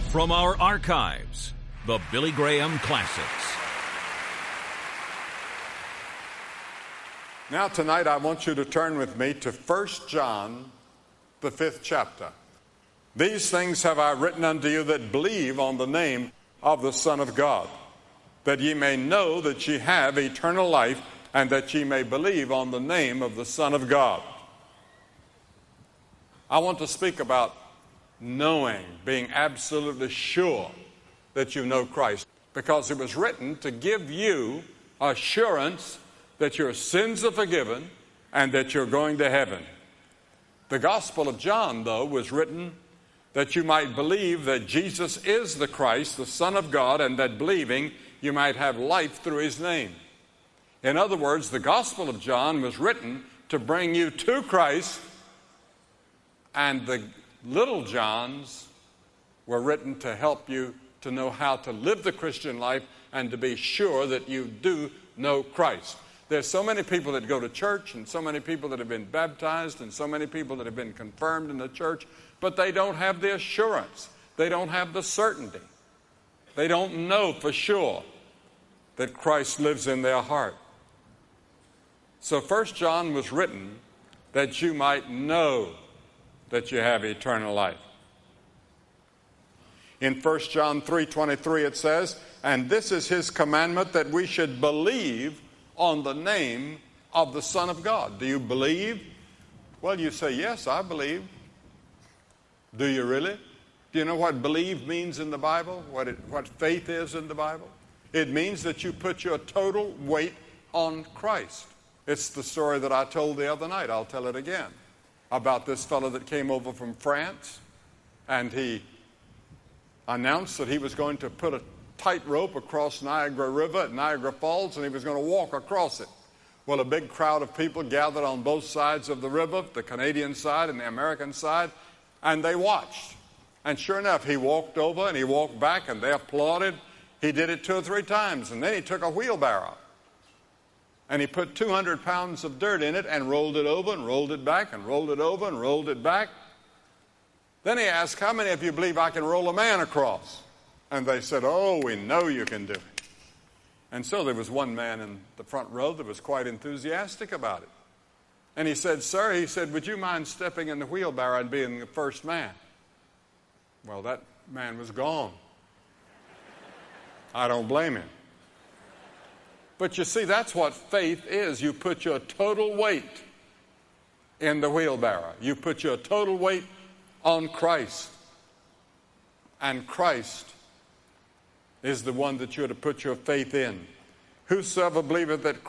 From our archives, the Billy Graham Classics. Now tonight I want you to turn with me to 1 John, the 5th chapter. These things have I written unto you that believe on the name of the Son of God, that ye may know that ye have eternal life, and that ye may believe on the name of the Son of God. I want to speak about knowing, being absolutely sure that you know Christ, because it was written to give you assurance that your sins are forgiven and that you're going to heaven. The Gospel of John, though, was written that you might believe that Jesus is the Christ, the Son of God, and that believing you might have life through his name. In other words, the Gospel of John was written to bring you to Christ, and the little Johns were written to help you to know how to live the Christian life and to be sure that you do know Christ. There's so many people that go to church, and so many people that have been baptized, and so many people that have been confirmed in the church, but they don't have the assurance. They don't have the certainty. They don't know for sure that Christ lives in their heart. So 1 John was written that you might know that you have eternal life. In 1 John 3:23 it says, "And this is his commandment, that we should believe on the name of the Son of God." Do you believe? Well, you say, yes, I believe. Do you really? Do you know what believe means in the Bible? What faith is in the Bible? It means that you put your total weight on Christ. It's the story that I told the other night. I'll tell it again. About this fellow that came over from France, and he announced that he was going to put a tightrope across Niagara River at Niagara Falls, and he was going to walk across it. Well, a big crowd of people gathered on both sides of the river, the Canadian side and the American side, and they watched. And sure enough, he walked over and he walked back, and they applauded. He did it 2 or 3 times, and then he took a wheelbarrow, and he put 200 pounds of dirt in it and rolled it over and rolled it back and rolled it over and rolled it back. Then he asked, "How many of you believe I can roll a man across?" And they said, "Oh, we know you can do it." And so there was one man in the front row that was quite enthusiastic about it. And he said, "Sir," he said, "would you mind stepping in the wheelbarrow and being the first man?" Well, that man was gone. I don't blame him. But you see, that's what faith is. You put your total weight in the wheelbarrow. You put your total weight on Christ. And Christ is the one that you're to put your faith in. Whosoever believeth that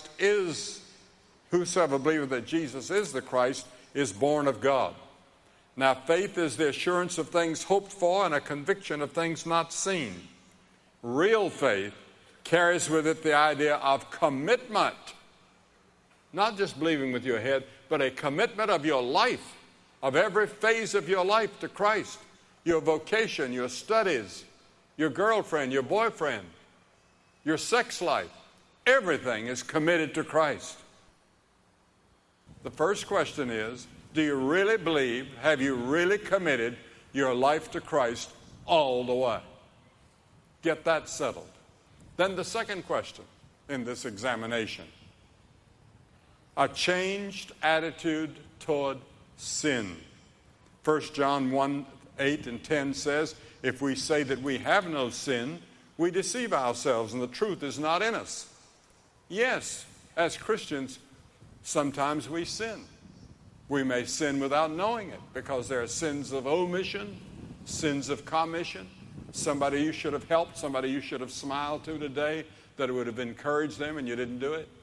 Jesus is the Christ is born of God. Now, faith is the assurance of things hoped for and a conviction of things not seen. Real faith carries with it the idea of commitment. Not just believing with your head, but a commitment of your life, of every phase of your life to Christ. Your vocation, your studies, your girlfriend, your boyfriend, your sex life. Everything is committed to Christ. The first question is, do you really believe, have you really committed your life to Christ all the way? Get that settled. Then the second question in this examination, a changed attitude toward sin. 1 John 1:8 and 10 says, "If we say that we have no sin, we deceive ourselves, and the truth is not in us." Yes, as Christians, sometimes we sin. We may sin without knowing it, because there are sins of omission, sins of commission. Somebody you should have helped, somebody you should have smiled to today, that it would have encouraged them and you didn't do it.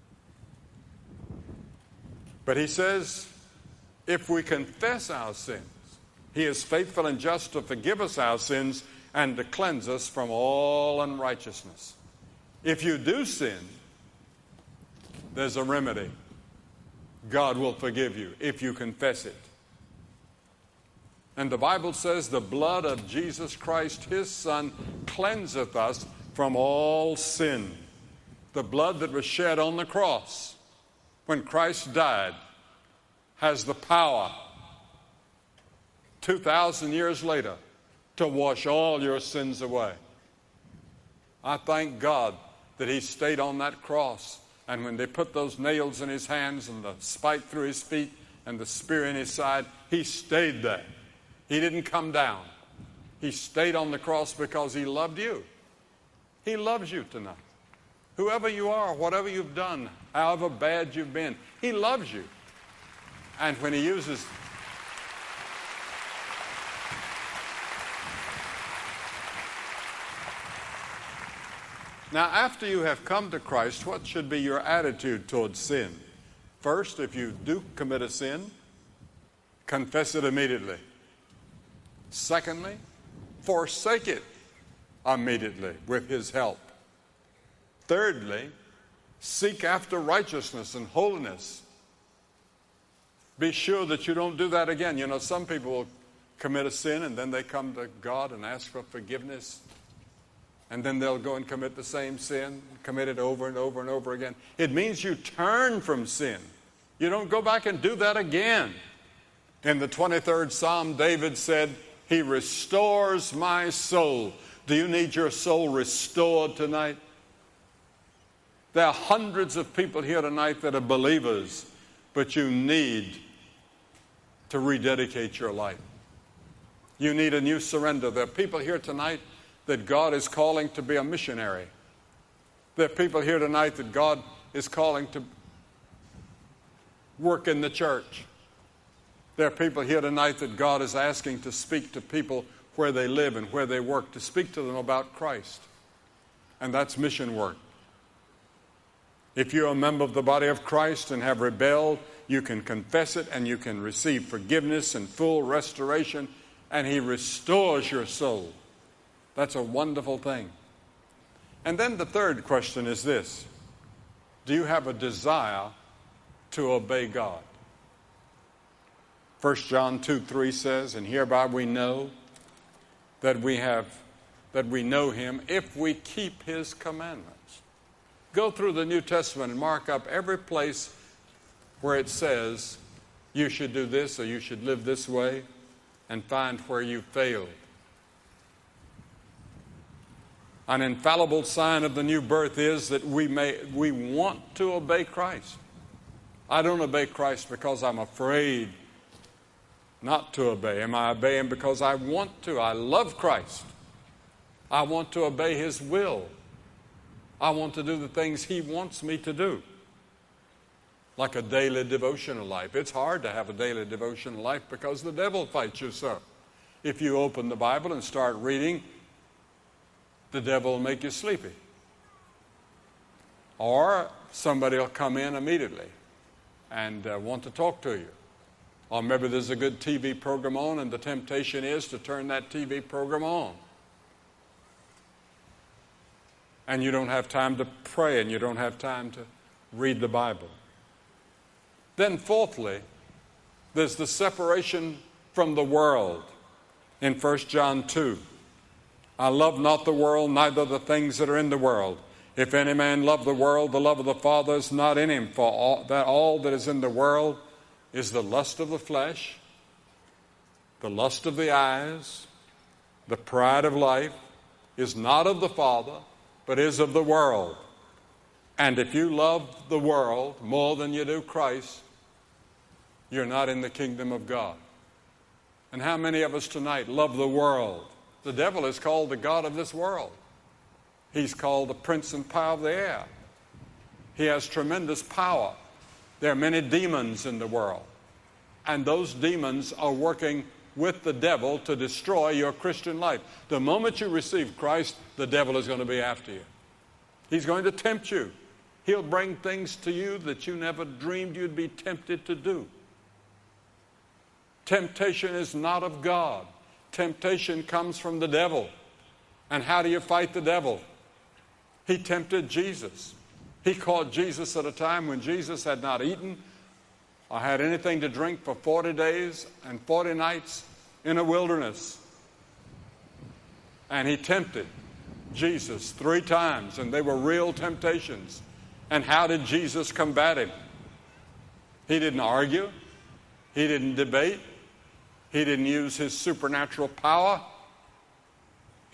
But he says, if we confess our sins, he is faithful and just to forgive us our sins and to cleanse us from all unrighteousness. If you do sin, there's a remedy. God will forgive you if you confess it. And the Bible says the blood of Jesus Christ, his Son, cleanseth us from all sin. The blood that was shed on the cross when Christ died has the power 2,000 years later to wash all your sins away. I thank God that he stayed on that cross. And when they put those nails in his hands and the spike through his feet and the spear in his side, he stayed there. He didn't come down. He stayed on the cross because he loved you. He loves you tonight. Whoever you are, whatever you've done, however bad you've been, he loves you. And when he uses... Now, after you have come to Christ, what should be your attitude towards sin? First, if you do commit a sin, confess it immediately. Secondly, forsake it immediately with his help. Thirdly, seek after righteousness and holiness. Be sure that you don't do that again. You know, some people will commit a sin and then they come to God and ask for forgiveness. And then they'll go and commit the same sin, commit it over and over and over again. It means you turn from sin. You don't go back and do that again. In the 23rd Psalm, David said, he restores my soul. Do you need your soul restored tonight? There are hundreds of people here tonight that are believers, but you need to rededicate your life. You need a new surrender. There are people here tonight that God is calling to be a missionary. There are people here tonight that God is calling to work in the church. There are people here tonight that God is asking to speak to people where they live and where they work, to speak to them about Christ. And that's mission work. If you're a member of the body of Christ and have rebelled, you can confess it and you can receive forgiveness and full restoration, and he restores your soul. That's a wonderful thing. And then the third question is this: do you have a desire to obey God? 1 John 2:3 says, and hereby we know that we know him if we keep his commandments. Go through the New Testament and mark up every place where it says you should do this or you should live this way, and find where you failed. An infallible sign of the new birth is that we want to obey Christ. I don't obey Christ because I'm afraid not to obey him. I obey him because I want to. I love Christ. I want to obey his will. I want to do the things he wants me to do. Like a daily devotional life. It's hard to have a daily devotional life because the devil fights you so. If you open the Bible and start reading, the devil will make you sleepy. Or somebody will come in immediately and want to talk to you. Or maybe there's a good TV program on and the temptation is to turn that TV program on. And you don't have time to pray and you don't have time to read the Bible. Then fourthly, there's the separation from the world in 1 John 2. I love not the world, neither the things that are in the world. If any man love the world, the love of the Father is not in him. For all that is in the world is the lust of the flesh, the lust of the eyes, the pride of life, is not of the Father, but is of the world. And if you love the world more than you do Christ, you're not in the kingdom of God. And how many of us tonight love the world? The devil is called the god of this world. He's called the prince and power of the air. He has tremendous power. There are many demons in the world. And those demons are working with the devil to destroy your Christian life. The moment you receive Christ, the devil is going to be after you. He's going to tempt you. He'll bring things to you that you never dreamed you'd be tempted to do. Temptation is not of God. Temptation comes from the devil. And how do you fight the devil? He tempted Jesus. He caught Jesus at a time when Jesus had not eaten or had anything to drink for 40 days and 40 nights in a wilderness. And he tempted Jesus 3 times, and they were real temptations. And how did Jesus combat him? He didn't argue. He didn't debate. He didn't use his supernatural power.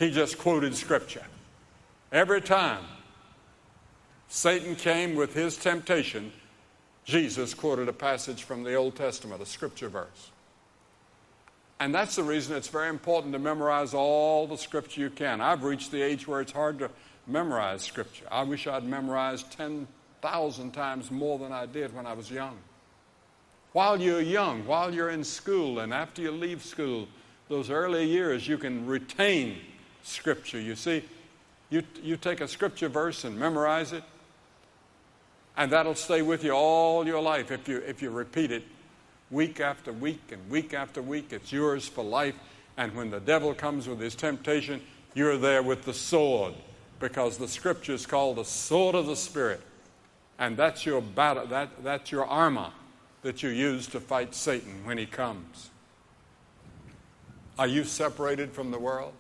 He just quoted Scripture. Every time Satan came with his temptation, Jesus quoted a passage from the Old Testament, a Scripture verse. And that's the reason it's very important to memorize all the Scripture you can. I've reached the age where it's hard to memorize Scripture. I wish I'd memorized 10,000 times more than I did when I was young. While you're young, while you're in school, and after you leave school, those early years, you can retain Scripture. You see, you take a Scripture verse and memorize it, and that'll stay with you all your life if you repeat it week after week and week after week. It's yours for life. And when the devil comes with his temptation, you're there with the sword, because the Scripture is called the sword of the Spirit. And that's your battle, that's your armor that you use to fight Satan when he comes. Are you separated from the world?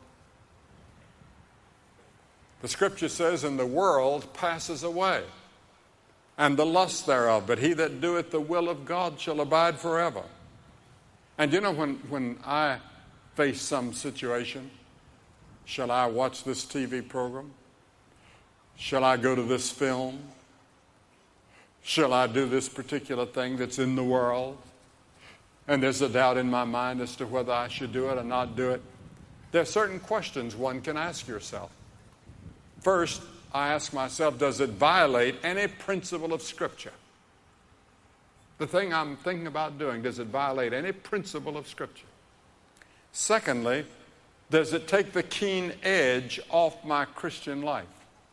The Scripture says, and the world passes away, and the lust thereof, but he that doeth the will of God shall abide forever. And you know, when I face some situation, shall I watch this TV program? Shall I go to this film? Shall I do this particular thing that's in the world? And there's a doubt in my mind as to whether I should do it or not do it. There are certain questions one can ask yourself. First, I ask myself, does it violate any principle of Scripture? The thing I'm thinking about doing, does it violate any principle of Scripture? Secondly, does it take the keen edge off my Christian life?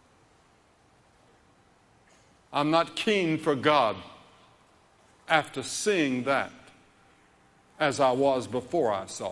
I'm not keen for God after seeing that as I was before I saw it.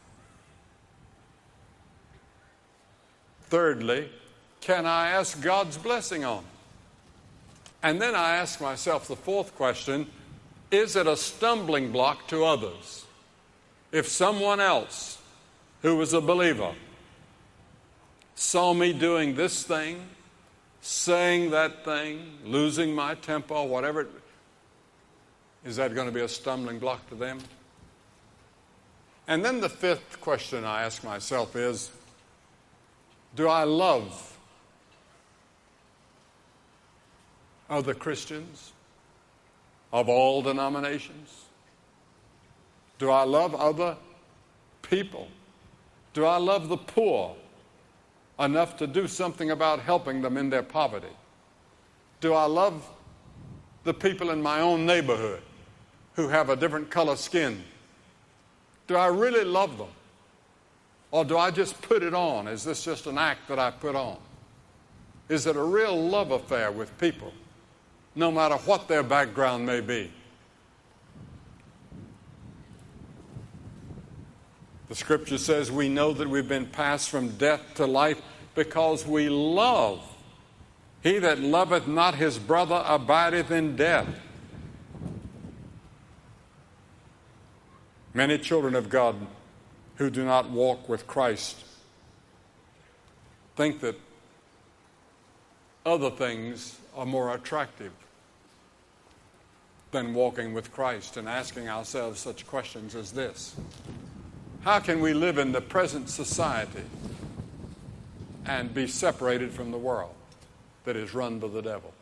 Thirdly, can I ask God's blessing on it? And then I ask myself the fourth question, is it a stumbling block to others? If someone else who was a believer saw me doing this thing, saying that thing, losing my temper, whatever, is that going to be a stumbling block to them? And then the fifth question I ask myself is, do I love other Christians of all denominations? Do I love other people? Do I love the poor enough to do something about helping them in their poverty? Do I love the people in my own neighborhood who have a different color skin? Do I really love them? Or do I just put it on? Is this just an act that I put on? Is it a real love affair with people, no matter what their background may be? The Scripture says we know that we've been passed from death to life because we love. He that loveth not his brother abideth in death. Many children of God who do not walk with Christ think that other things are more attractive than walking with Christ, and asking ourselves such questions as this: how can we live in the present society and be separated from the world that is run by the devil?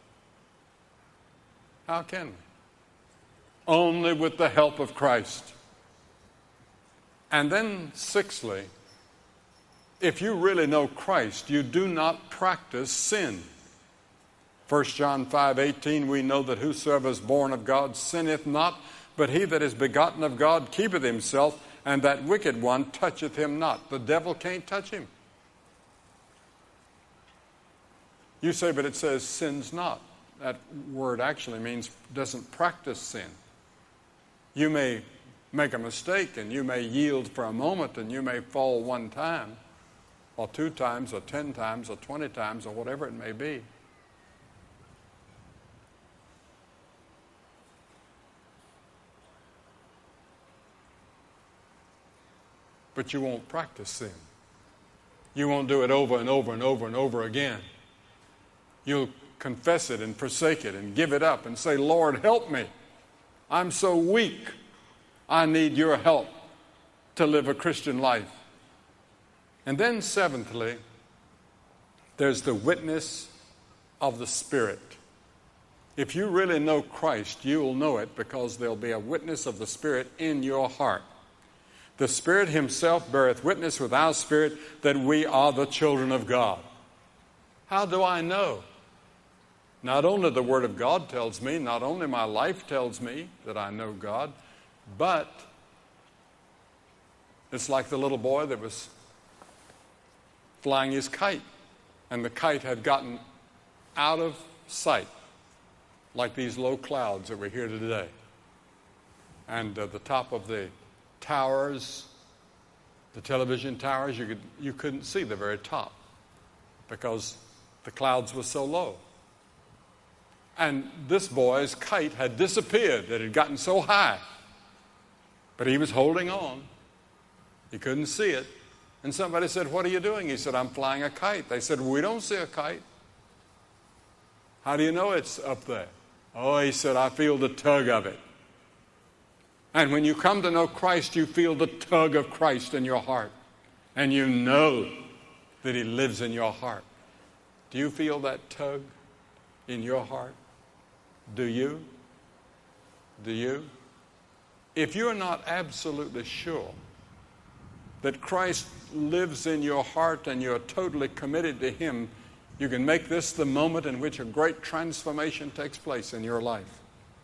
How can we? Only with the help of Christ. And then, sixthly, if you really know Christ, you do not practice sin. 1 John 5:18, we know that whosoever is born of God sinneth not, but he that is begotten of God keepeth himself, and that wicked one toucheth him not. The devil can't touch him. You say, but it says sins not. That word actually means doesn't practice sin. You may make a mistake and you may yield for a moment and you may fall one time or 2 times or 10 times or 20 times or whatever it may be. But you won't practice sin. You won't do it over and over and over and over again. You'll confess it and forsake it and give it up and say, Lord, help me. I'm so weak. I need your help to live a Christian life. And then seventhly, there's the witness of the Spirit. If you really know Christ, you will know it because there'll be a witness of the Spirit in your heart. The Spirit himself beareth witness with our spirit that we are the children of God. How do I know? Not only the Word of God tells me, not only my life tells me that I know God, but it's like the little boy that was flying his kite, and the kite had gotten out of sight, like these low clouds that we're here today. And the top of the towers, the television towers, you couldn't see the very top because the clouds were so low. And this boy's kite had disappeared. It had gotten so high. But he was holding on. He couldn't see it. And somebody said, "What are you doing?" He said, "I'm flying a kite." They said, "We don't see a kite." "How do you know it's up there?" "Oh," he said, "I feel the tug of it." And when you come to know Christ, you feel the tug of Christ in your heart. And you know that he lives in your heart. Do you feel that tug in your heart? Do you? Do you? If you're not absolutely sure that Christ lives in your heart and you're totally committed to him, you can make this the moment in which a great transformation takes place in your life.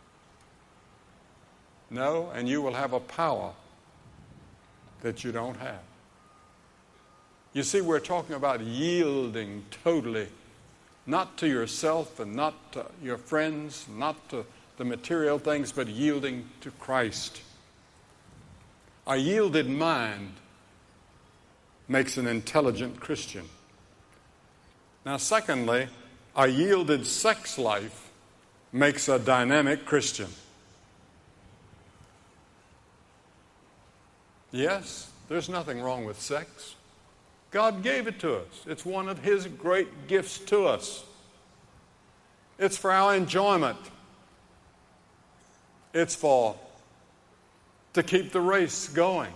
No, and you will have a power that you don't have. You see, we're talking about yielding totally, not to yourself and not to your friends, not to the material things, but yielding to Christ. A yielded mind makes an intelligent Christian. Now, secondly, a yielded sex life makes a dynamic Christian. Yes, there's nothing wrong with sex. God gave it to us. It's one of his great gifts to us. It's for our enjoyment. It's to keep the race going.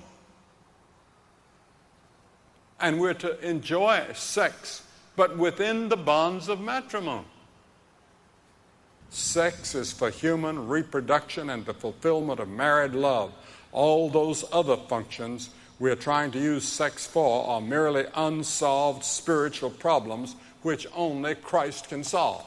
And we're to enjoy sex, but within the bonds of matrimony. Sex is for human reproduction and the fulfillment of married love. All those other functions we're trying to use sex for are merely unsolved spiritual problems which only Christ can solve.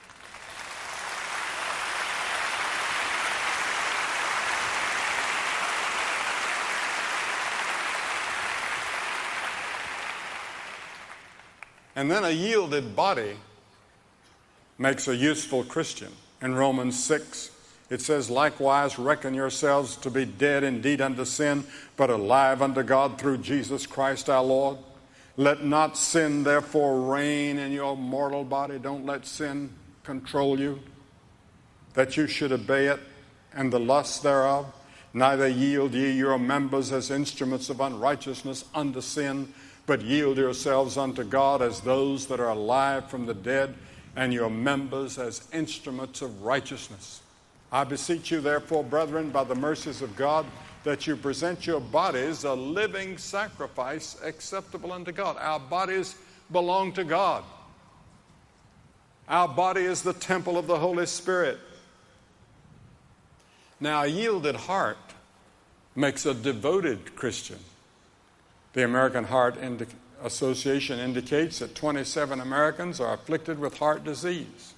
And then a yielded body makes a useful Christian. In Romans 6, it says, "Likewise reckon yourselves to be dead indeed unto sin, but alive unto God through Jesus Christ our Lord. Let not sin therefore reign in your mortal body." Don't let sin control you, that you should obey it and the lusts thereof. "Neither yield ye your members as instruments of unrighteousness unto sin, but yield yourselves unto God as those that are alive from the dead, and your members as instruments of righteousness. I beseech you, therefore, brethren, by the mercies of God, that you present your bodies a living sacrifice acceptable unto God." Our bodies belong to God. Our body is the temple of the Holy Spirit. Now, a yielded heart makes a devoted Christian. The American Heart Association indicates that 27 Americans are afflicted with heart disease.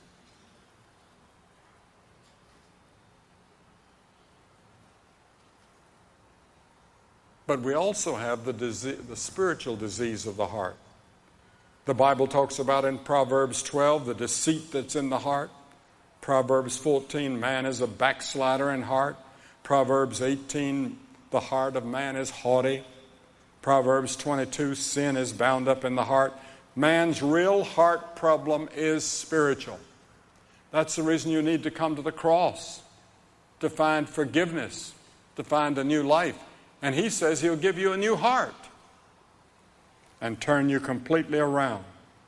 But we also have the spiritual disease of the heart. The Bible talks about in Proverbs 12 the deceit that's in the heart. Proverbs 14, man is a backslider in heart. Proverbs 18, the heart of man is haughty. Proverbs 22, sin is bound up in the heart. Man's real heart problem is spiritual. That's the reason you need to come to the cross, to find forgiveness, to find a new life. And he says he'll give you a new heart and turn you completely around.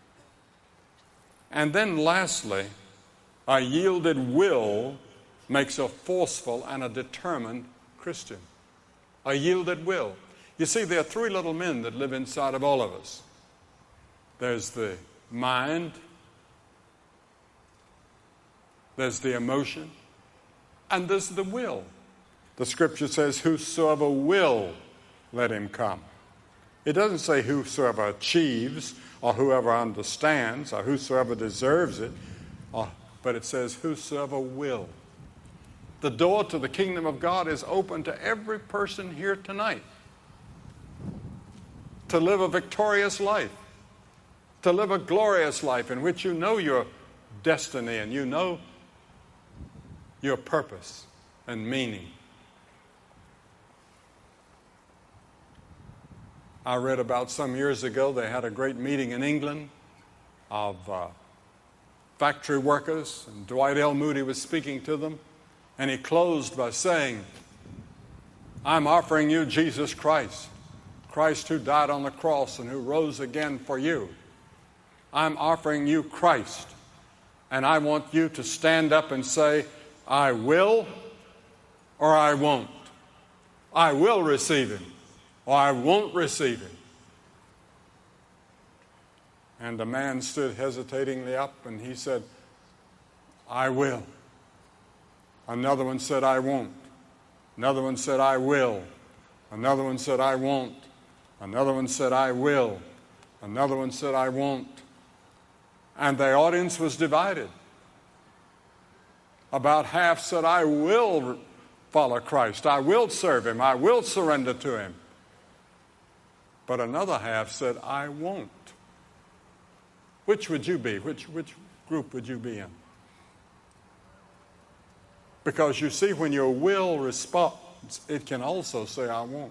And then lastly, a yielded will makes a forceful and a determined Christian. A yielded will. You see, there are three little men that live inside of all of us. There's the mind, there's the emotion, and there's the will. The Scripture says, whosoever will, let him come. It doesn't say whosoever achieves or whoever understands or whosoever deserves it, but it says whosoever will. The door to the kingdom of God is open to every person here tonight to live a victorious life, to live a glorious life in which you know your destiny and you know your purpose and meaning. I read about some years ago, they had a great meeting in England of factory workers, and Dwight L. Moody was speaking to them, and he closed by saying, I'm offering you Jesus Christ, Christ who died on the cross and who rose again for you. I'm offering you Christ, and I want you to stand up and say, I will or I won't. I will receive him or I won't receive him. And the man stood hesitatingly up and he said, I will. Another one said, I won't. Another one said, I will. Another one said, I won't. Another one said, I will. Another one said, I won't. And the audience was divided. About half said, I will follow Christ. I will serve him. I will surrender to him. But another half said, I won't. Which would you be? Which group would you be in? Because you see, when your will responds, it can also say, I won't.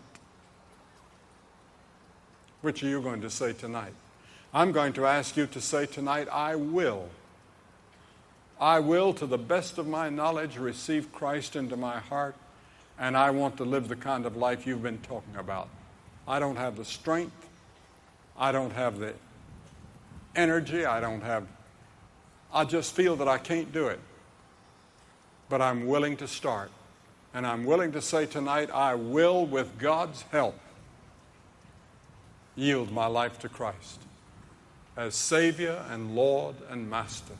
Which are you going to say tonight? I'm going to ask you to say tonight, I will. I will, to the best of my knowledge, receive Christ into my heart, and I want to live the kind of life you've been talking about. I don't have the strength. I don't have the energy. I just feel that I can't do it. But I'm willing to start. And I'm willing to say tonight, I will, with God's help, yield my life to Christ as Savior and Lord and Master.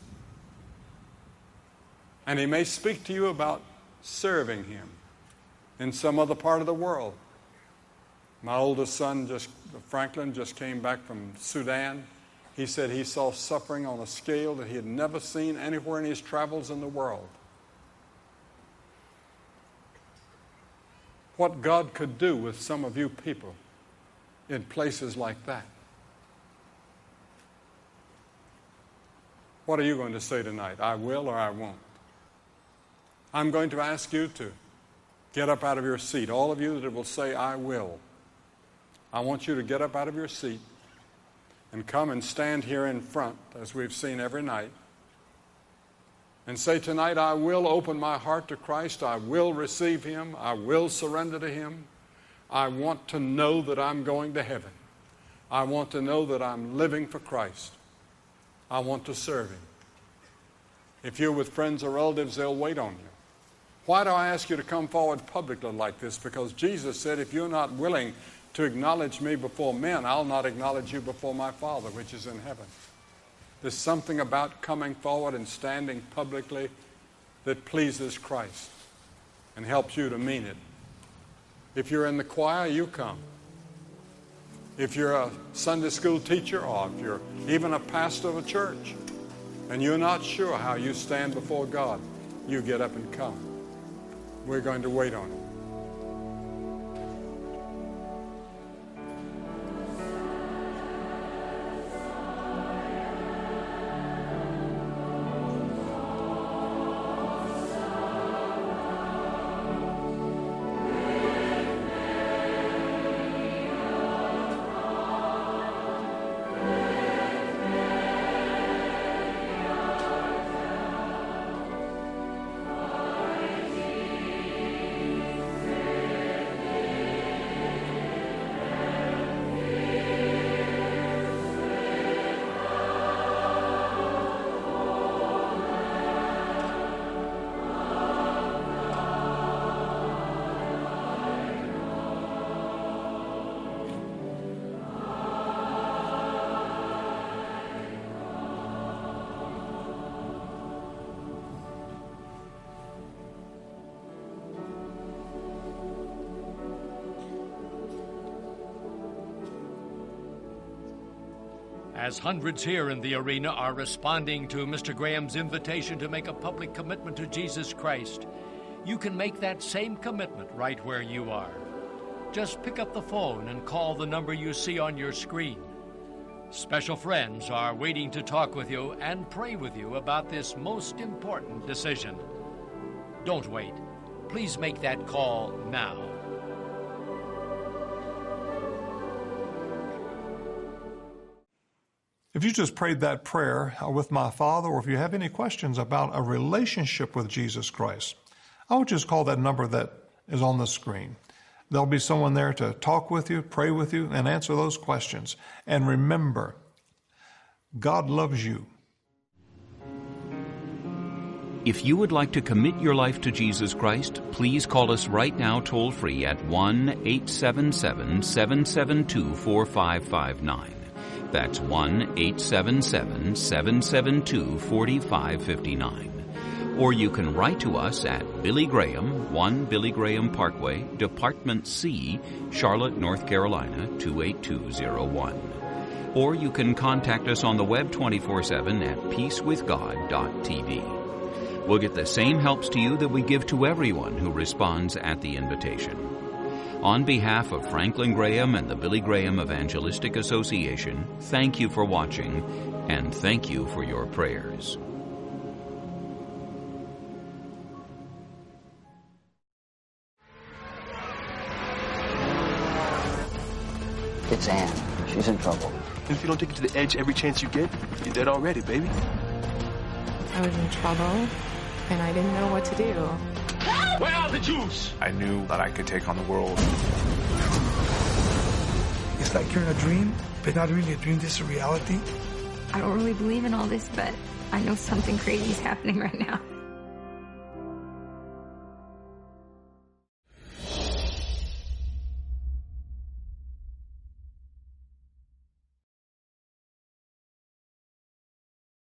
And he may speak to you about serving him in some other part of the world. My oldest son, Franklin, just came back from Sudan. He said he saw suffering on a scale that he had never seen anywhere in his travels in the world. What God could do with some of you people in places like that. What are you going to say tonight? I will or I won't? I'm going to ask you to get up out of your seat. All of you that will say, I will. I want you to get up out of your seat and come and stand here in front, as we've seen every night, and say tonight, I will open my heart to Christ. I will receive him. I will surrender to him. I want to know that I'm going to heaven. I want to know that I'm living for Christ. I want to serve him. If you're with friends or relatives, they'll wait on you. Why do I ask you to come forward publicly like this? Because Jesus said, if you're not willing to acknowledge me before men, I'll not acknowledge you before my Father, which is in heaven. There's something about coming forward and standing publicly that pleases Christ and helps you to mean it. If you're in the choir, you come. If you're a Sunday school teacher, or if you're even a pastor of a church, and you're not sure how you stand before God, you get up and come. We're going to wait on it. As hundreds here in the arena are responding to Mr. Graham's invitation to make a public commitment to Jesus Christ, you can make that same commitment right where you are. Just pick up the phone and call the number you see on your screen. Special friends are waiting to talk with you and pray with you about this most important decision. Don't wait. Please make that call now. If you just prayed that prayer with my Father, or if you have any questions about a relationship with Jesus Christ, I would just call that number that is on the screen. There'll be someone there to talk with you, pray with you, and answer those questions. And remember, God loves you. If you would like to commit your life to Jesus Christ, please call us right now toll-free at 1-877-772-4559. That's 1-877-772-4559. Or you can write to us at Billy Graham, 1 Billy Graham Parkway, Department C, Charlotte, North Carolina, 28201. Or you can contact us on the web 24/7 at peacewithgod.tv. We'll get the same helps to you that we give to everyone who responds at the invitation. On behalf of Franklin Graham and the Billy Graham Evangelistic Association, thank you for watching, and thank you for your prayers. It's Anne. She's in trouble. If you don't take it to the edge every chance you get, you're dead already, baby. I was in trouble, and I didn't know what to do. Where are the Jews? I knew that I could take on the world. It's like you're in a dream, but not really a dream. This is a reality. I don't really believe in all this, but I know something crazy is happening right now.